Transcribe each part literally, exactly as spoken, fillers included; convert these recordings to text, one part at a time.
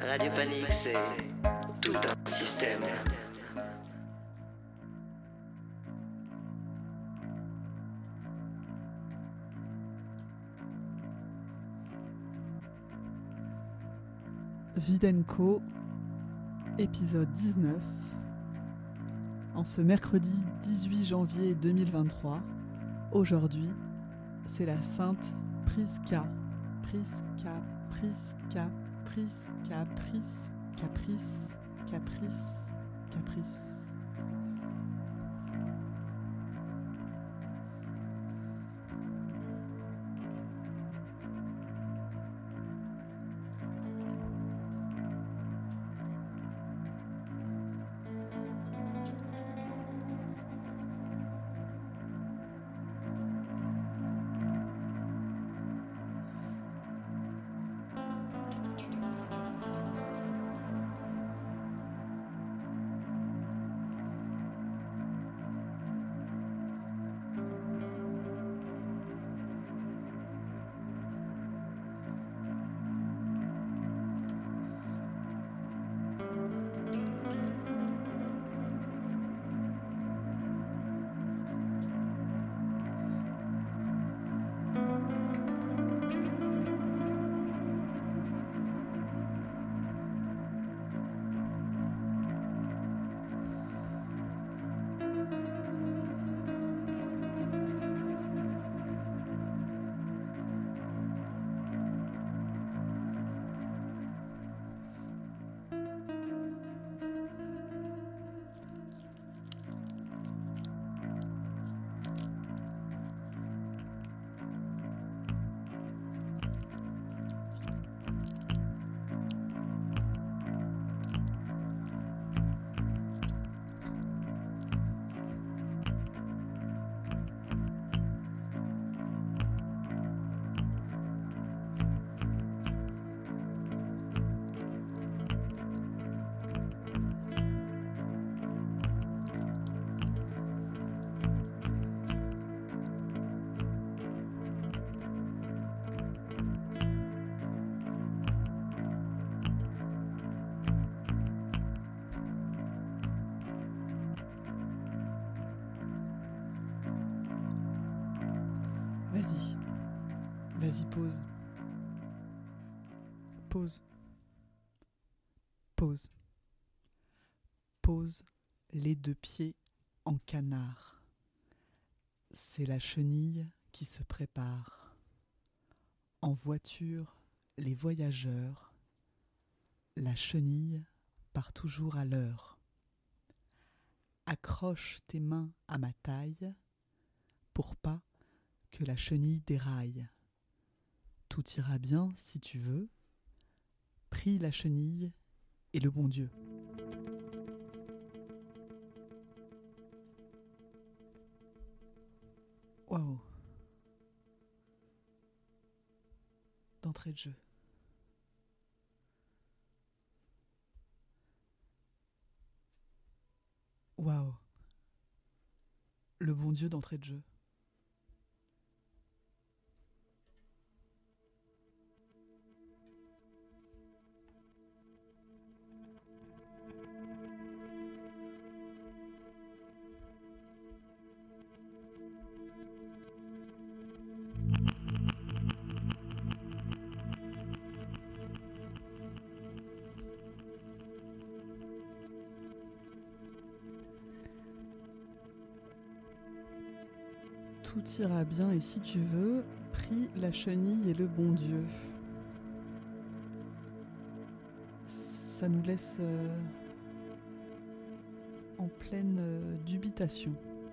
Radio Panique, c'est tout un système. Videnco, épisode dix-neuf. En ce mercredi dix-huit janvier deux mille vingt-trois, aujourd'hui, c'est la Sainte Prisca. Prisca, Prisca, Prisca, Pris, Caprice, Caprice, Caprice. Vas-y, vas-y, pose. Pose. Pose. Pose les deux pieds en canard. C'est la chenille qui se prépare. En voiture, les voyageurs. La chenille part toujours à l'heure. Accroche tes mains à ma taille pour pas que la chenille déraille. Tout ira bien si tu veux. Prie la chenille et le bon Dieu. Waouh. D'entrée de jeu. Waouh. Le bon Dieu d'entrée de jeu. Tout ira bien et si tu veux, prie la chenille et le bon Dieu. Ça nous laisse euh, en pleine euh, dubitation.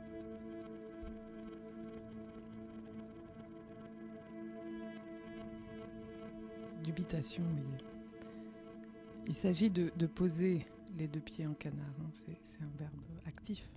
Dubitation, oui. Il s'agit de, de poser les deux pieds en canard. Hein. C'est, c'est un verbe actif.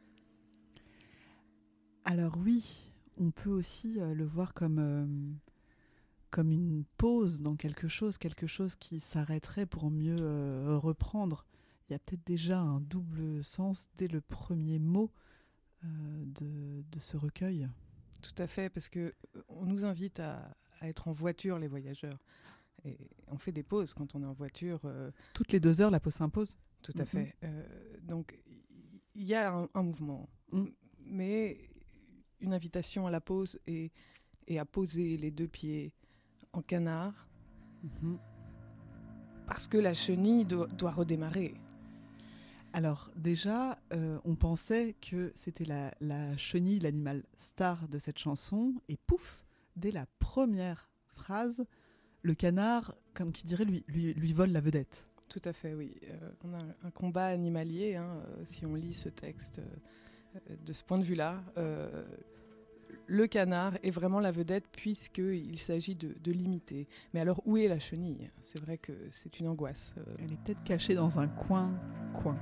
Alors oui, on peut aussi euh, le voir comme, euh, comme une pause dans quelque chose, quelque chose qui s'arrêterait pour mieux euh, reprendre. Il y a peut-être déjà un double sens dès le premier mot euh, de, de ce recueil. Tout à fait, parce qu'on nous invite à, à être en voiture, les voyageurs. Et on fait des pauses quand on est en voiture. Euh, Toutes les deux heures, la pause s'impose. Tout à mm-hmm. fait. Euh, donc, il y a un, un mouvement, mm. mais une invitation à la pause et, et à poser les deux pieds en canard, mm-hmm. parce que la chenille do- doit redémarrer. Alors déjà, euh, on pensait que c'était la, la chenille, l'animal star de cette chanson, et pouf, dès la première phrase, le canard, comme qui dirait, lui, lui, lui vole la vedette. Tout à fait, oui. Euh, on a un combat animalier, hein, euh, si on lit ce texte euh, de ce point de vue-là. Euh, le canard est vraiment la vedette puisqu'il s'agit de, de l'imiter. Mais alors, où est la chenille ? C'est vrai que c'est une angoisse. Euh... Elle est peut-être cachée dans un coin, coin.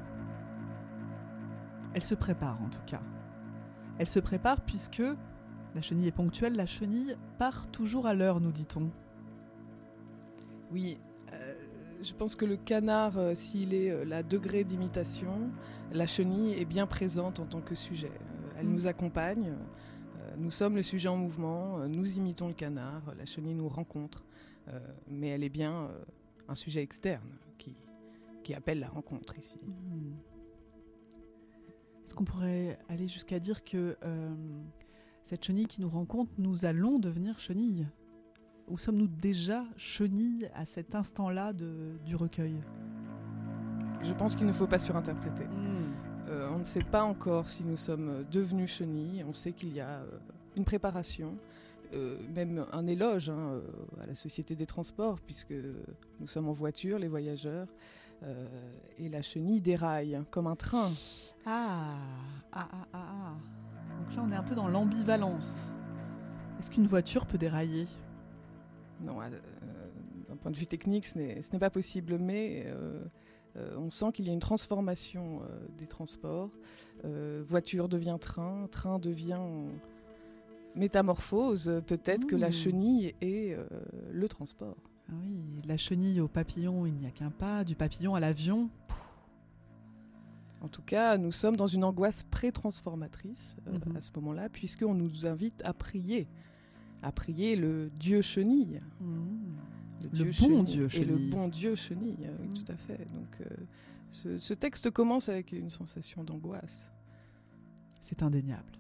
Elle se prépare en tout cas. Elle se prépare puisque la chenille est ponctuelle, la chenille part toujours à l'heure, nous dit-on. Oui, euh, je pense que le canard, euh, s'il est euh, la degré d'imitation, la chenille est bien présente en tant que sujet. Euh, elle mmh. nous accompagne, euh, nous sommes le sujet en mouvement, euh, nous imitons le canard, la chenille nous rencontre, euh, mais elle est bien euh, un sujet externe qui, qui appelle la rencontre ici. Mmh. Est-ce qu'on pourrait aller jusqu'à dire que euh, cette chenille qui nous rencontre, nous allons devenir chenille ? Ou sommes-nous déjà chenilles à cet instant-là de, du recueil ? Je pense qu'il ne faut pas surinterpréter. Mmh. Euh, on ne sait pas encore si nous sommes devenus chenilles. On sait qu'il y a euh, une préparation, euh, même un éloge hein, à la Société des Transports, puisque nous sommes en voiture, les voyageurs, euh, et la chenille déraille hein, comme un train. Ah, ah, ah, ah, ah. Donc là, on est un peu dans l'ambivalence. Est-ce qu'une voiture peut dérailler ? Non, euh, d'un point de vue technique, ce n'est, ce n'est pas possible, mais euh, euh, on sent qu'il y a une transformation euh, des transports. Euh, voiture devient train, train devient métamorphose. Peut-être mmh. que la chenille est euh, le transport. Ah oui, la chenille au papillon, il n'y a qu'un pas. Du papillon à l'avion. En tout cas, nous sommes dans une angoisse pré-transformatrice euh, mmh. à ce moment-là, puisqu'on nous invite à prier. à prier le Dieu chenille. Mmh. Le, le Dieu bon chenille, Dieu chenille. Et le bon Dieu chenille, oui, mmh. tout à fait. Donc, euh, ce, ce texte commence avec une sensation d'angoisse. C'est indéniable.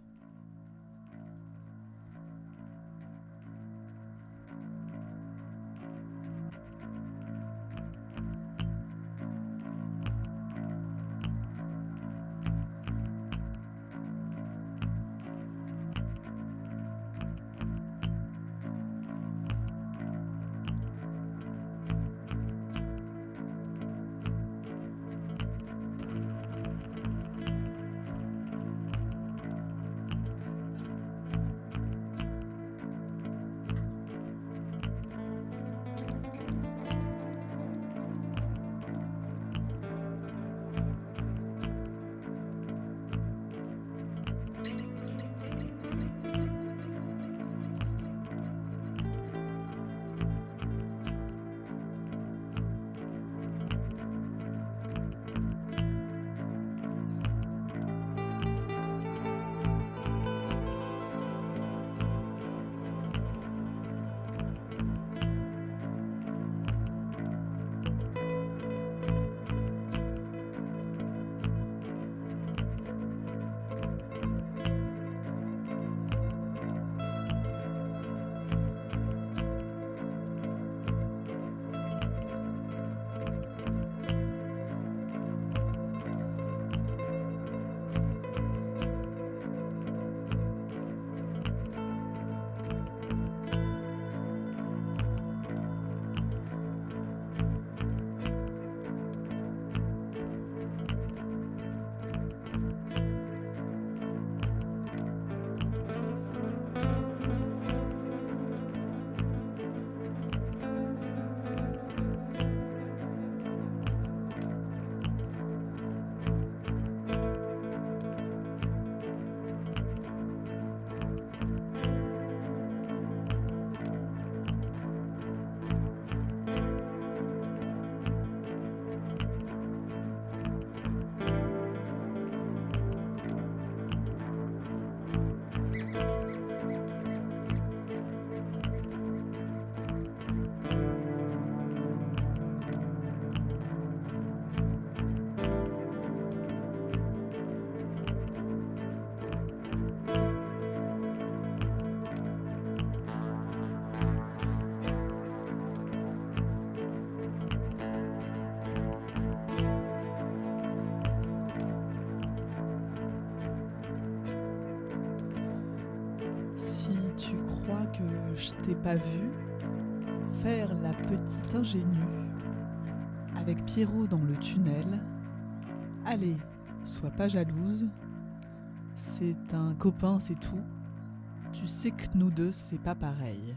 crois que je t'ai pas vu faire la petite ingénue avec Pierrot dans le tunnel. Allez, sois pas jalouse. C'est un copain, c'est tout. Tu sais que nous deux, c'est pas pareil.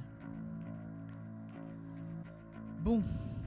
Bon.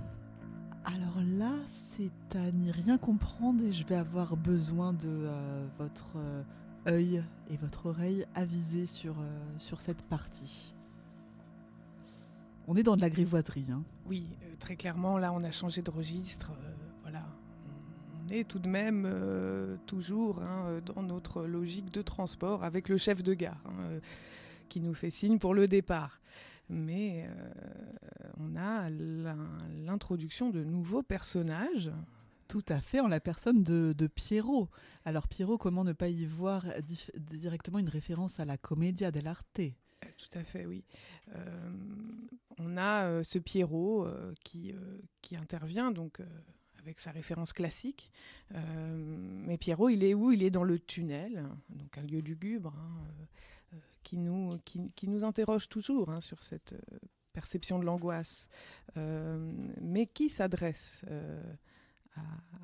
Alors là, c'est à n'y rien comprendre et je vais avoir besoin de euh, votre euh, œil et votre oreille avisés sur, euh, sur cette partie. On est dans de la grivoiserie. Hein. Oui, euh, très clairement, là, on a changé de registre. Euh, voilà. On est tout de même euh, toujours hein, dans notre logique de transport avec le chef de gare hein, euh, qui nous fait signe pour le départ. Mais euh, on a l'introduction de nouveaux personnages. Tout à fait, en la personne de, de Pierrot. Alors Pierrot, comment ne pas y voir dif- directement une référence à la Commedia dell'arte ? Tout à fait, oui. Euh, on a euh, ce Pierrot euh, qui, euh, qui intervient donc, euh, avec sa référence classique. Euh, mais Pierrot, il est où ? Il est dans le tunnel, donc un lieu lugubre, hein, euh, qui nous, qui, qui nous interroge toujours hein, sur cette euh, perception de l'angoisse, euh, mais qui s'adresse euh, à,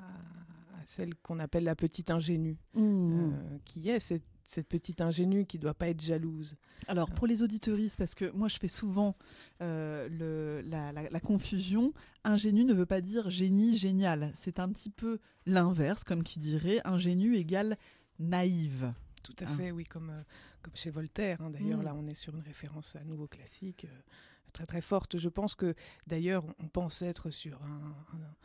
à celle qu'on appelle la petite ingénue, mmh. euh, qui est cette, cette petite ingénue qui ne doit pas être jalouse. Alors pour les auditeuristes, parce que moi je fais souvent euh, le, la, la, la confusion, ingénue ne veut pas dire génie, génial. C'est un petit peu l'inverse, comme qui dirait ingénue égale naïve. Tout à fait, ah. oui, comme, euh, comme chez Voltaire. Hein. D'ailleurs, mmh. là, on est sur une référence à nouveau classique, euh, très très forte. Je pense que, d'ailleurs, on pense être sur un,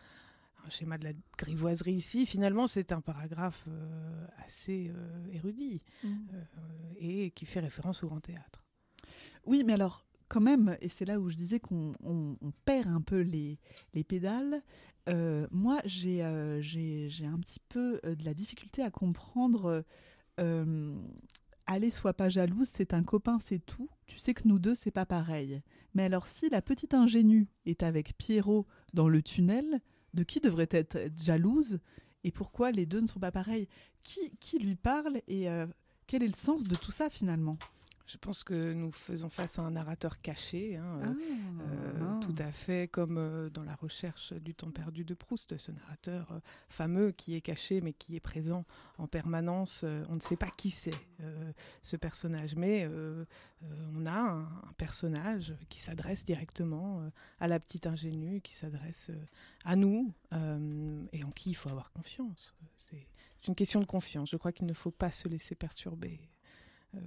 un, un schéma de la grivoiserie ici. Finalement, c'est un paragraphe euh, assez euh, érudit mmh. euh, et qui fait référence au grand théâtre. Oui, mais alors, quand même, et c'est là où je disais qu'on on, on perd un peu les, les pédales, euh, moi, j'ai, euh, j'ai, j'ai un petit peu euh, de la difficulté à comprendre... Euh, Euh, allez, sois pas jalouse, c'est un copain, c'est tout. Tu sais que nous deux, c'est pas pareil. Mais alors, si la petite ingénue est avec Pierrot dans le tunnel, de qui devrait être jalouse ? Et pourquoi les deux ne sont pas pareils ? Qui, qui lui parle et euh, quel est le sens de tout ça finalement ? Je pense que nous faisons face à un narrateur caché, hein, ah, euh, ah. tout à fait comme euh, dans la recherche du temps perdu de Proust, ce narrateur euh, fameux qui est caché mais qui est présent en permanence. Euh, on ne sait pas qui c'est, euh, ce personnage, mais euh, euh, on a un, un personnage qui s'adresse directement euh, à la petite ingénue, qui s'adresse euh, à nous euh, et en qui il faut avoir confiance. C'est, c'est une question de confiance. Je crois qu'il ne faut pas se laisser perturber. Euh,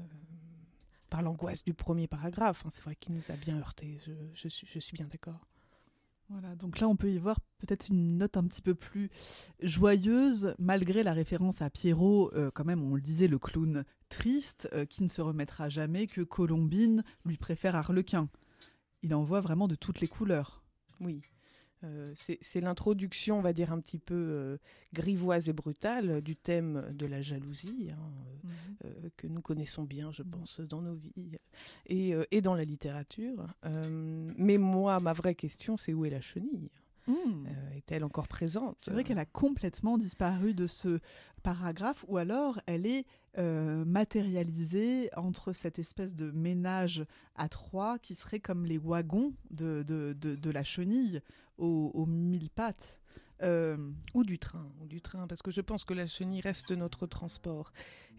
par l'angoisse du premier paragraphe. Hein. C'est vrai qu'il nous a bien heurtés, je, je, suis, je suis bien d'accord. Voilà, donc là on peut y voir peut-être une note un petit peu plus joyeuse, malgré la référence à Pierrot, euh, quand même on le disait, le clown triste, euh, qui ne se remettra jamais, que Colombine lui préfère Arlequin. Il en voit vraiment de toutes les couleurs. Oui. Euh, c'est, c'est l'introduction, on va dire, un petit peu euh, grivoise et brutale du thème de la jalousie, hein, mmh. euh, que nous connaissons bien, je pense, dans nos vies et, euh, et dans la littérature. Euh, mais moi, ma vraie question, c'est où est la chenille ? Mmh. Euh, est-elle encore présente ? C'est vrai qu'elle a complètement disparu de ce paragraphe, ou alors elle est euh, matérialisée entre cette espèce de ménage à trois qui serait comme les wagons de, de, de, de la chenille aux, aux mille pattes. Euh... Ou du train, ou du train, parce que je pense que la chenille reste notre transport.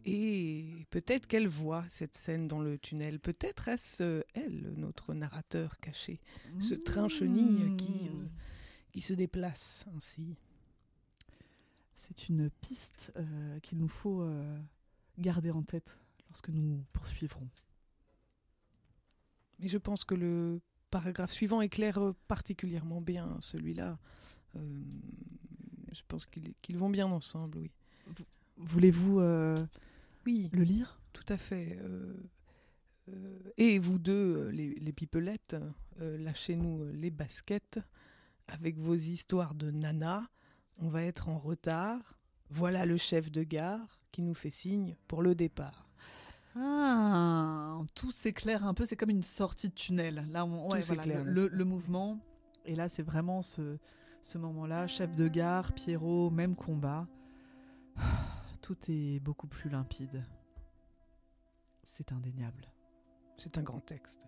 Et peut-être qu'elle voit cette scène dans le tunnel. Peut-être est-ce euh, elle, notre narrateur caché, mmh. ce train chenille qui... Euh, qui se déplace ainsi. C'est une piste euh, qu'il nous faut euh, garder en tête lorsque nous poursuivrons. Mais je pense que le paragraphe suivant éclaire particulièrement bien celui-là. Euh, je pense qu'ils, qu'ils vont bien ensemble, oui. Voulez-vous euh, oui, le lire ? Tout à fait. Euh, euh, et vous deux, les, les pipelettes, euh, lâchez-nous les baskets. Avec vos histoires de nana, on va être en retard. Voilà le chef de gare qui nous fait signe pour le départ. Ah, tout s'éclaire un peu, c'est comme une sortie de tunnel. Là, on, tout ouais, s'éclaire. Voilà, le, le, le mouvement, et là, c'est vraiment ce, ce moment-là. Chef de gare, Pierrot, même combat. Tout est beaucoup plus limpide. C'est indéniable. C'est un grand texte.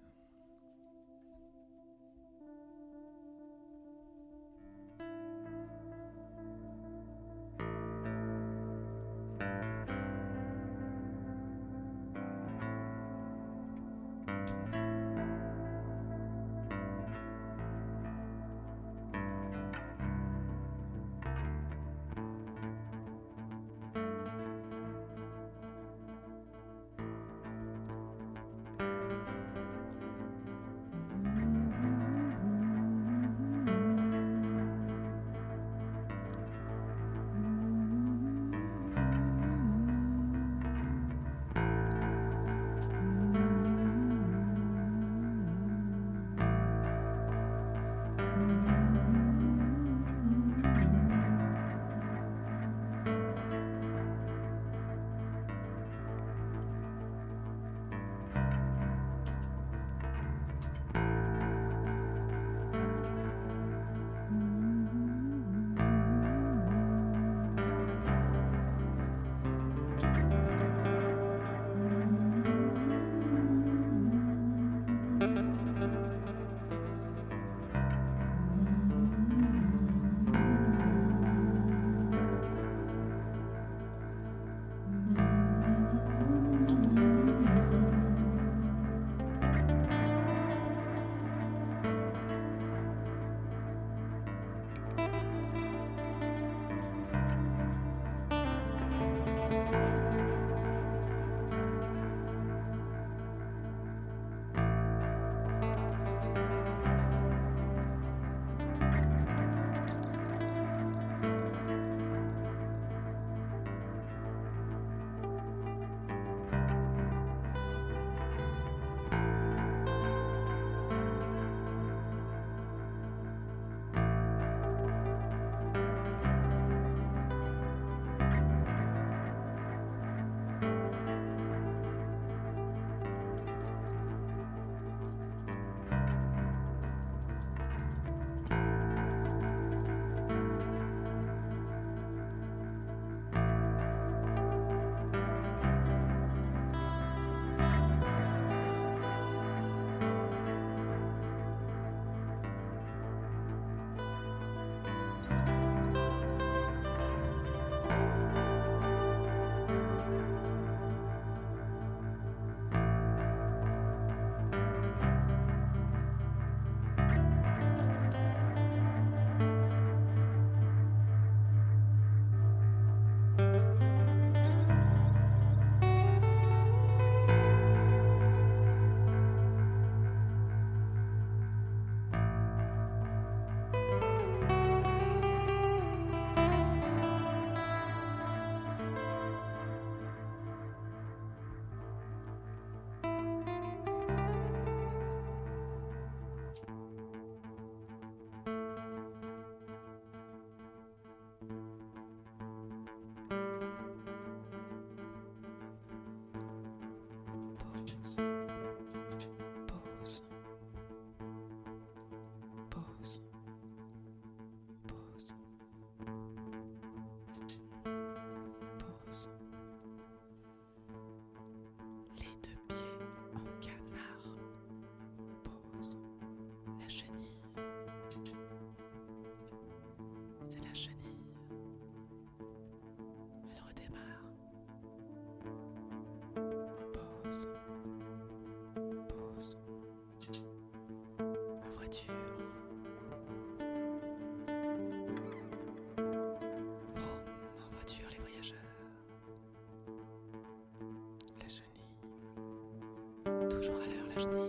Toujours à l'heure, la chenille.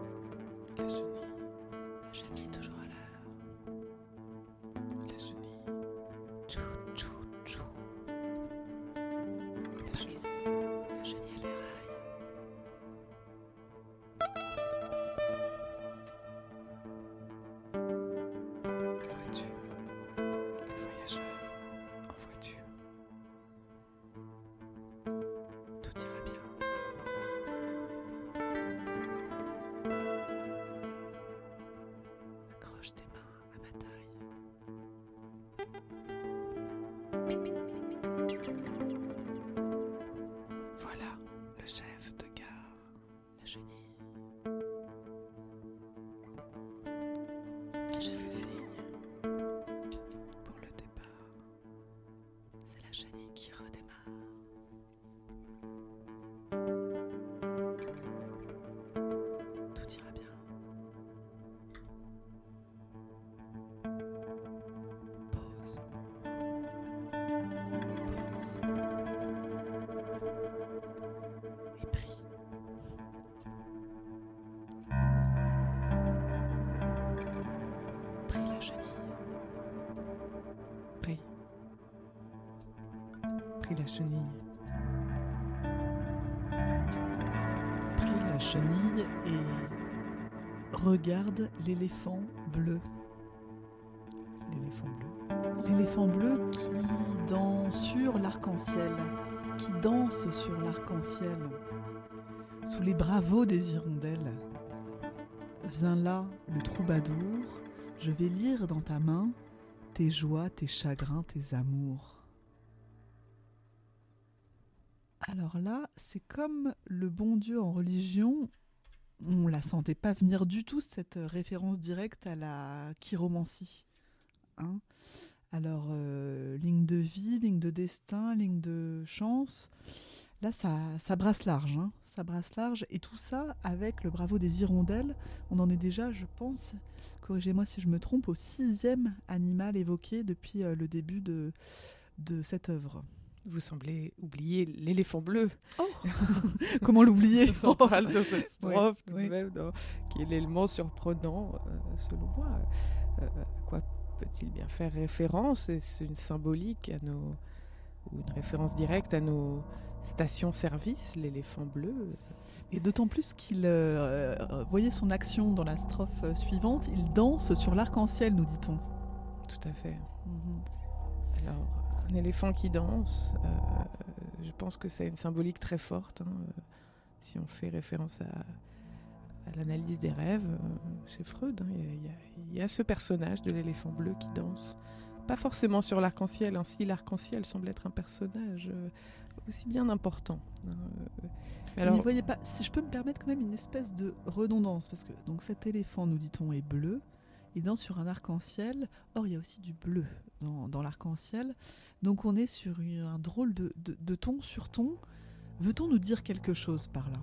La chenille. La chenille, toujours à l'heure. La chenille. Tchou, tchou, tchou. La chenille. La chenille, elle déraille. La voiture. Les voyageurs en voiture. Tout ira bien. Accroche Prie la chenille. Prie la chenille et regarde l'éléphant bleu. L'éléphant bleu. L'éléphant bleu qui danse sur l'arc-en-ciel, qui danse sur l'arc-en-ciel, sous les bravos des hirondelles. Viens là, le troubadour, je vais lire dans ta main tes joies, tes chagrins, tes amours. Alors là, c'est comme le bon Dieu en religion, on la sentait pas venir du tout, cette référence directe à la chiromancie. Hein ? Alors, euh, ligne de vie, ligne de destin, ligne de chance, là, ça, ça brasse large, hein, ça brasse large, et tout ça, avec le bravo des hirondelles, on en est déjà, je pense, corrigez-moi si je me trompe, au sixième animal évoqué depuis euh, le début de, de cette œuvre. Vous semblez oublier l'éléphant bleu. Oh Comment l'oublier Central sur cette strophe, oui, tout oui. de même, dans- qui est l'élément surprenant, euh, selon moi. Euh, à quoi peut-il bien faire référence? Est-ce une symbolique à nos, ou une référence directe à nos stations-service, l'éléphant bleu? Et d'autant plus qu'il, euh, euh, voyez son action dans la strophe euh, suivante, il danse sur l'arc-en-ciel, nous dit-on. Tout à fait. Mhm. Alors, un éléphant qui danse, euh, je pense que c'est une symbolique très forte. Hein, euh, si on fait référence à, à l'analyse des rêves, euh, chez Freud, hein, il y, y, y a ce personnage de l'éléphant bleu qui danse. Pas forcément sur l'arc-en-ciel, hein, si l'arc-en-ciel semble être un personnage euh, aussi bien important. Hein, euh, mais Alors, alors, vous voyez pas, si je peux me permettre quand même une espèce de redondance, parce que donc cet éléphant, nous dit-on, est bleu, il danse sur un arc-en-ciel, or il y a aussi du bleu dans, dans l'arc-en-ciel, donc on est sur une- un drôle de, de, de ton sur ton. Veut-on nous dire quelque chose par là ?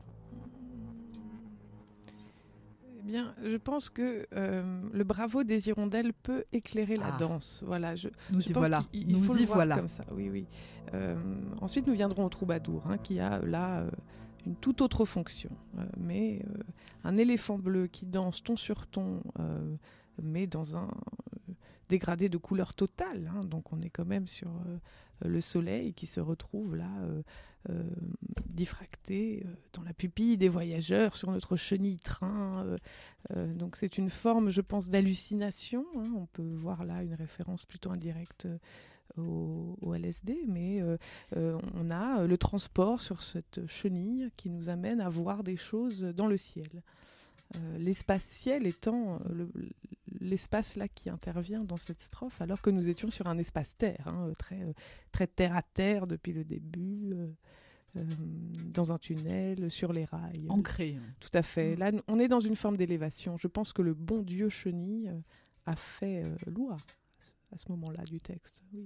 eh bien, je pense que euh, le bravo des hirondelles peut éclairer la Ah. danse. Voilà, je, Nous Je y pense voilà, qu'il- il nous faut y le voir voilà. comme ça, oui, oui. Euh, ensuite, nous viendrons au troubadour, hein, qui a là euh, une toute autre fonction. Euh, mais euh, un éléphant bleu qui danse ton sur ton, euh, mais dans un euh, dégradé de couleur totale. Hein, donc, on est quand même sur euh, le soleil qui se retrouve là, euh, euh, diffracté euh, dans la pupille des voyageurs sur notre chenille-train. Euh, euh, donc, c'est une forme, je pense, d'hallucination. Hein. On peut voir là une référence plutôt indirecte euh, au, au L S D, mais euh, euh, on a le transport sur cette chenille qui nous amène à voir des choses dans le ciel. Euh, l'espace ciel étant euh, le, l'espace là qui intervient dans cette strophe, alors que nous étions sur un espace terre, hein, très, euh, très terre à terre depuis le début, euh, euh, dans un tunnel, sur les rails. Ancré. Tout à fait. Là, on est dans une forme d'élévation. Je pense que le bon Dieu chenille euh, a fait euh, loi à ce moment-là du texte. Oui.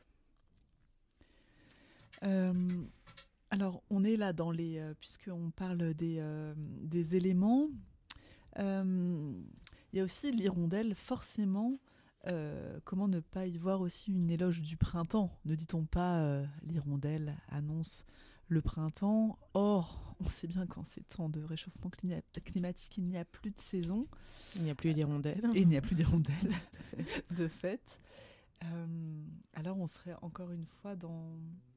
Euh, alors, on est là dans les... Euh, puisqu'on parle des, euh, des éléments, euh, il y a aussi l'hirondelle, forcément. Euh, comment ne pas y voir aussi une éloge du printemps ? Ne dit-on pas euh, l'hirondelle annonce le printemps ? Or, on sait bien qu'en ces temps de réchauffement clina- climatique, il n'y a plus de saison. Il n'y a plus d'hirondelles. Et il n'y a plus d'hirondelles, de fait. Euh, alors, on serait encore une fois dans,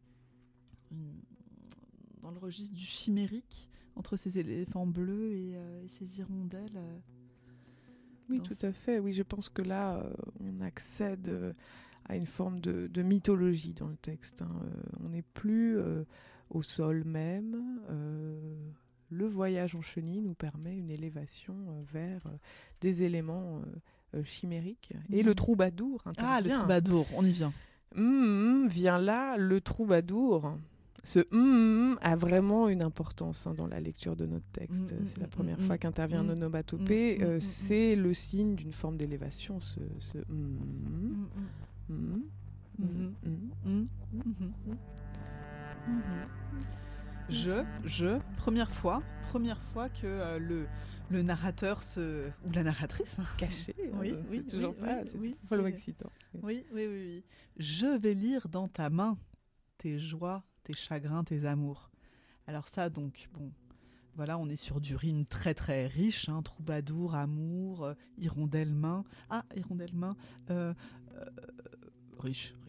dans le registre du chimérique entre ces éléphants bleus et, euh, et ces hirondelles. euh. Oui, Dans tout ce- à fait. Oui, je pense que là, euh, on accède euh, à une forme de, de mythologie dans le texte. Hein. Euh, on n'est plus euh, au sol même. Euh, le voyage en chenille nous permet une élévation euh, vers euh, des éléments euh, euh, chimériques. Et Mhm. le troubadour intervient. Ah, le troubadour, on y vient. Hum, hum, vient là, le troubadour. Ce hum, hum a vraiment une importance hein, dans la lecture de notre texte. Mm, mm, c'est la mm, première mm, fois qu'intervient mm, l'onomatopée. mm, mm, Euh, mm, c'est le signe d'une forme d'élévation, ce, ce hum, Mhm, hum, mhm, hum, hum. mhm, mhm, mhm. Je, je, première fois, première fois que euh, le, le narrateur se... ou la narratrice, hein. Caché, hein, Oui, c'est oui, toujours oui, pas, oui, c'est oui, follement c'est- excitant. Oui, oui, oui, oui. Je vais lire dans ta main tes joies, tes chagrins, tes amours. Alors ça, donc, bon, voilà, on est sur du rime très très riche, hein, troubadour, amour, euh, hirondelle main. Ah, hirondelle main, euh, euh, riche,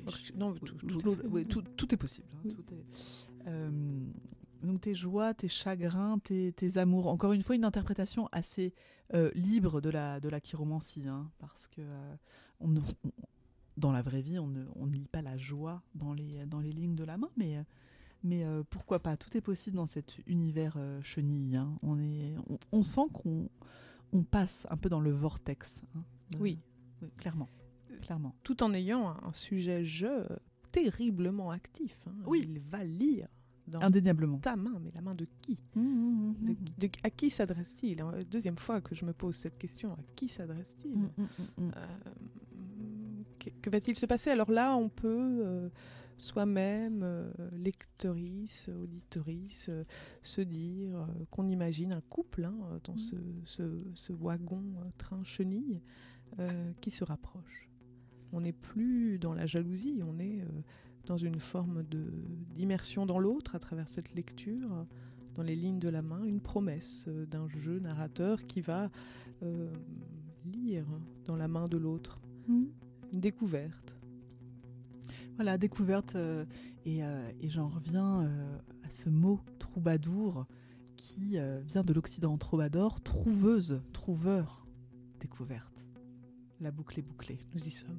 Non, tout, tout, tout, oui, tout, tout est possible. Hein, oui. tout est, euh, donc tes joies, tes chagrins, tes, tes amours. Encore une fois, une interprétation assez euh, libre de la, de la chiromancie. Hein, parce que euh, on, ne, on, dans la vraie vie, on ne, on ne lit pas la joie dans les, dans les lignes de la main. Mais, mais euh, pourquoi pas? Tout est possible dans cet univers euh, chenille. Hein. On, est, on, on sent qu'on on passe un peu dans le vortex. Hein, de, Oui. oui. Clairement. Clairement. Tout en ayant un sujet jeu terriblement actif. Hein. Oui. Il va lire dans Indéniablement. ta main, mais la main de qui? Mmh, mmh, de, mmh. de, À qui s'adresse-t-il? Deuxième fois que je me pose cette question, à qui s'adresse-t-il? Mmh, mmh, mmh. euh, Que, que va-t-il se passer? Alors là, on peut euh, soi-même, euh, lectrice, auditrice, euh, se dire euh, qu'on imagine un couple hein, dans ce, ce, ce wagon euh, train chenille euh, qui se rapproche. On n'est plus dans la jalousie, on est euh, dans une forme de, d'immersion dans l'autre à travers cette lecture, dans les lignes de la main, une promesse euh, d'un jeu narrateur qui va euh, lire dans la main de l'autre. Mmh. Une découverte. Voilà, découverte. Euh, et, euh, et j'en reviens euh, à ce mot troubadour qui euh, vient de l'Occident. Troubadour, trouveuse, trouveur, découverte. La boucle est bouclée. Nous y sommes.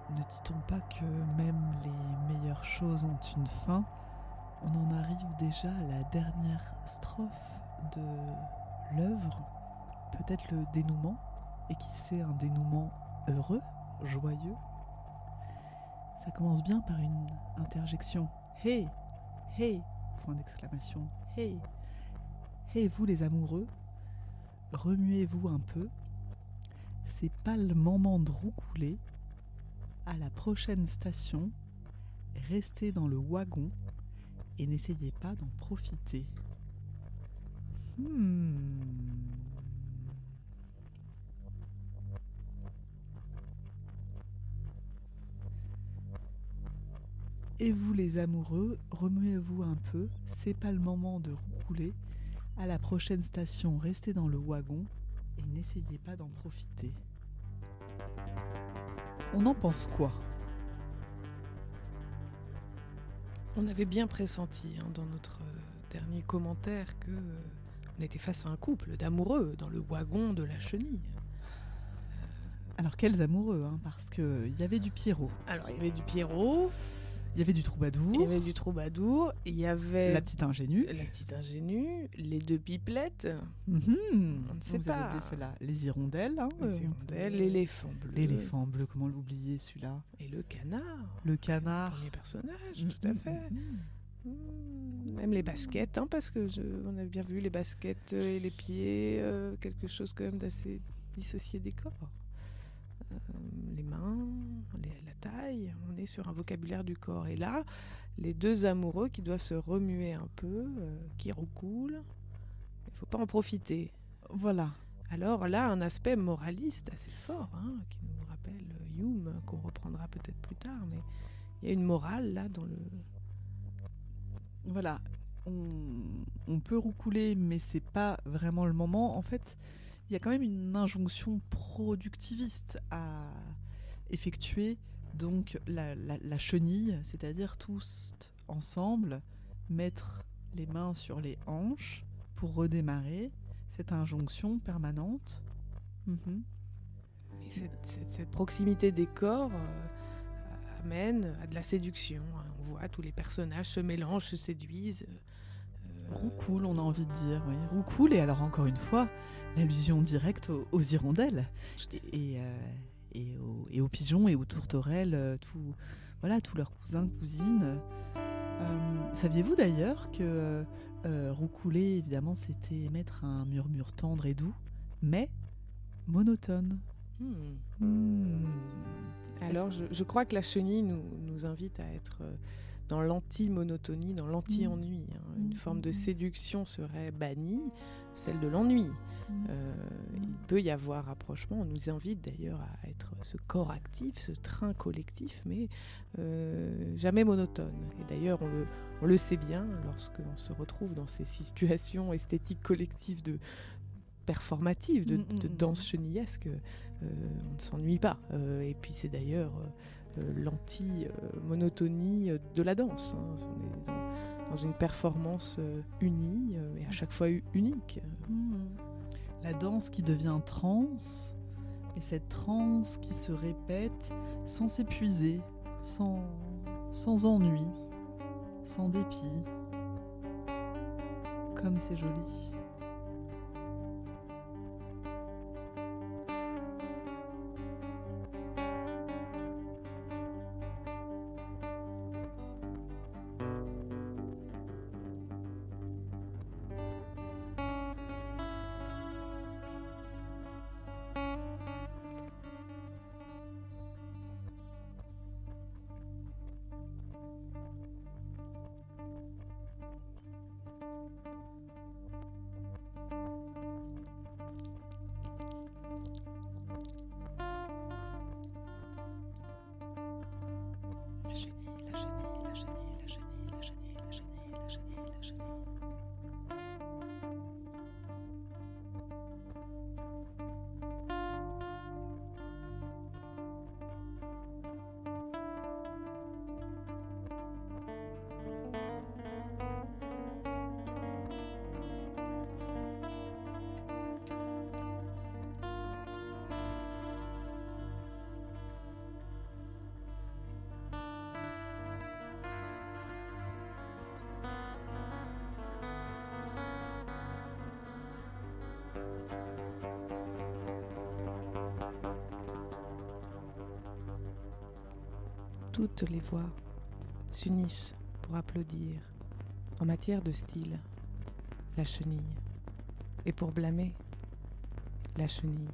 ne dit-on pas que même les meilleures choses ont une fin ? On en arrive déjà à la dernière strophe de l'œuvre, peut-être le dénouement, et qui sait un dénouement heureux, joyeux. Ça commence bien par une interjection. Hey, hey, point d'exclamation. Hey, hey, vous les amoureux, remuez-vous un peu. C'est pas le moment de roucouler. À la prochaine station, restez dans le wagon et n'essayez pas d'en profiter. Hmm. Et vous les amoureux, remuez-vous un peu, c'est pas le moment de roucouler. À la prochaine station, restez dans le wagon et n'essayez pas d'en profiter. On en pense quoi ? On avait bien pressenti hein, dans notre euh, dernier commentaire que euh, on était face à un couple d'amoureux dans le wagon de la chenille. Alors quels amoureux, hein, parce qu'il y avait du Pierrot. Alors il y avait du Pierrot, il y avait du Troubadour, il y avait du Troubadour, il y avait la petite ingénue, la petite ingénue, les deux pipelettes, mmh, on ne sait vous pas, avez oublié celle-là, les hirondelles, hein, les euh, hirondelles, l'éléphant bleu, l'éléphant bleu, comment l'oublier celui-là, et le canard, le canard, le premier personnage, mmh, tout à mmh, fait. mmh. Mmh, même les baskets, hein, parce que je, on a bien vu les baskets et les pieds, euh, quelque chose quand même d'assez dissocié des corps. Euh, les mains, les, la taille, on est sur un vocabulaire du corps. Et là, les deux amoureux qui doivent se remuer un peu, euh, qui roucoulent, il ne faut pas en profiter. Voilà. Alors là, un aspect moraliste assez fort, hein, qui nous rappelle Hume, qu'on reprendra peut-être plus tard, mais il y a une morale là dans le... Voilà, on, on peut roucouler, mais c'est pas vraiment le moment. En fait, il y a quand même une injonction productiviste à effectuer. Donc la, la, la chenille, c'est-à-dire tous ensemble, mettre les mains sur les hanches pour redémarrer. Cette injonction permanente. Mm-hmm. Et cette, cette, cette proximité des corps euh, amène à de la séduction. Hein. On voit tous les personnages se mélangent, se séduisent. Euh... Roucoule, on a envie de dire. Oui. Roucoule, et alors encore une fois, l'allusion directe aux, aux hirondelles et, et, euh, et, aux, et aux pigeons et aux tourterelles, euh, tout, voilà, tous leurs cousins, cousines. Euh, saviez-vous d'ailleurs que euh, roucouler, évidemment, c'était émettre un murmure tendre et doux, mais monotone. Hmm. Hmm. Alors, je, je crois que la chenille nous, nous invite à être dans l'anti-monotonie, dans l'anti-ennui. Hein. Une forme de séduction serait bannie, celle de l'ennui. Euh, il peut y avoir rapprochement. On nous invite d'ailleurs à être ce corps actif, ce train collectif, mais euh, jamais monotone. Et d'ailleurs, on le, on le sait bien lorsqu'on se retrouve dans ces situations esthétiques collectives de performatives, de, de danse chenillesque, euh, on ne s'ennuie pas. Euh, et puis c'est d'ailleurs euh, l'anti-monotonie de la danse. Hein. On est dans, dans une performance euh, unie euh, et à chaque fois unique. Mmh. La danse qui devient transe, et cette transe qui se répète sans s'épuiser, sans, sans ennui, sans dépit. Comme c'est joli. Toutes les voix s'unissent pour applaudir. En matière de style, la chenille. Et pour blâmer, la chenille.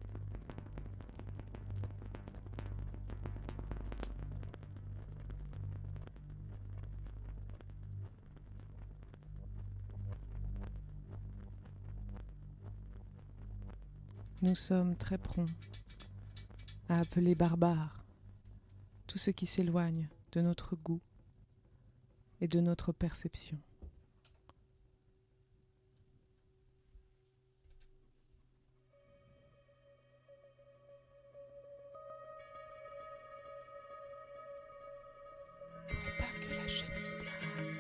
Nous sommes très prompts à appeler barbare tout ce qui s'éloigne de notre goût et de notre perception. Pour pas que la chenille déraille.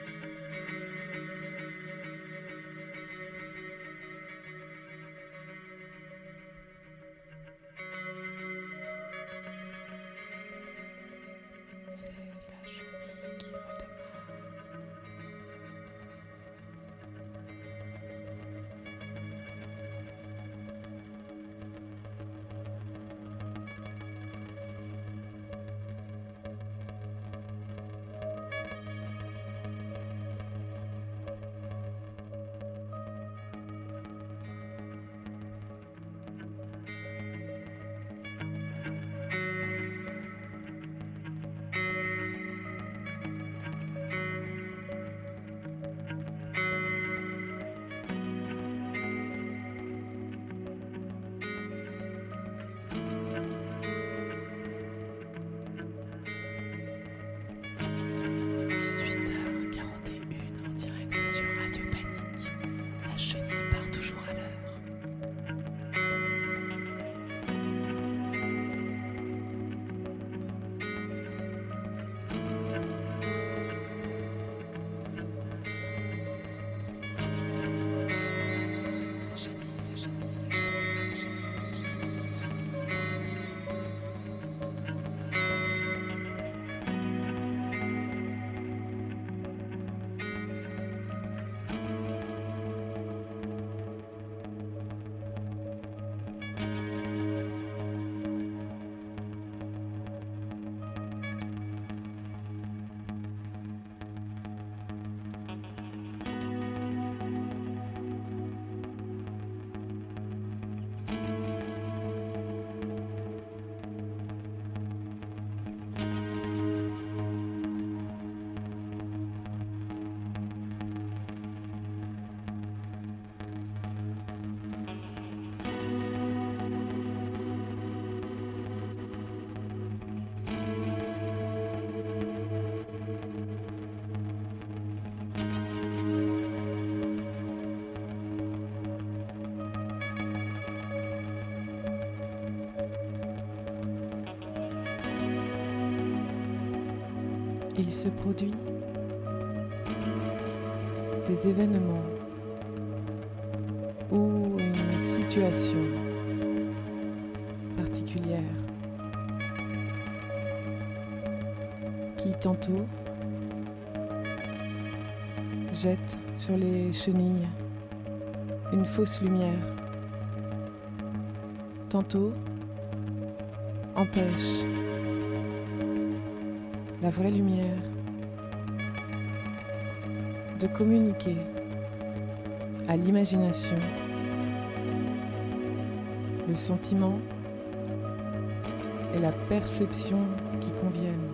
C'est la chenille qui redémarre. dix-huit heures quarante et une en direct sur Radio Panique. La chenille part toujours à l'heure. La chenille, la chenille, la chenille, la chenille, la chenille. Il se produit des événements ou une situation particulière qui tantôt jette sur les chenilles une fausse lumière, tantôt empêche la vraie lumière de communiquer à l'imagination le sentiment et la perception qui conviennent.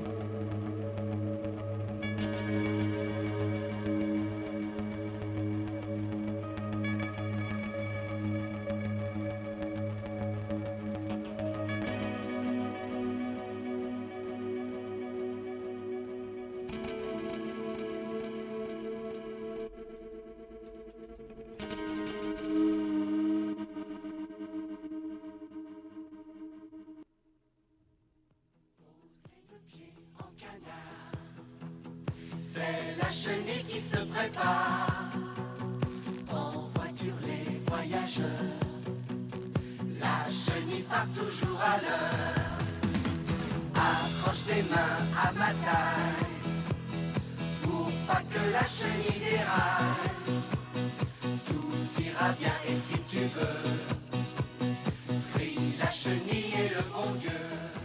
C'est la chenille qui se prépare. En voiture les voyageurs, la chenille part toujours à l'heure. Accroche tes mains à ma taille pour pas que la chenille déraille. Tout ira bien et si tu veux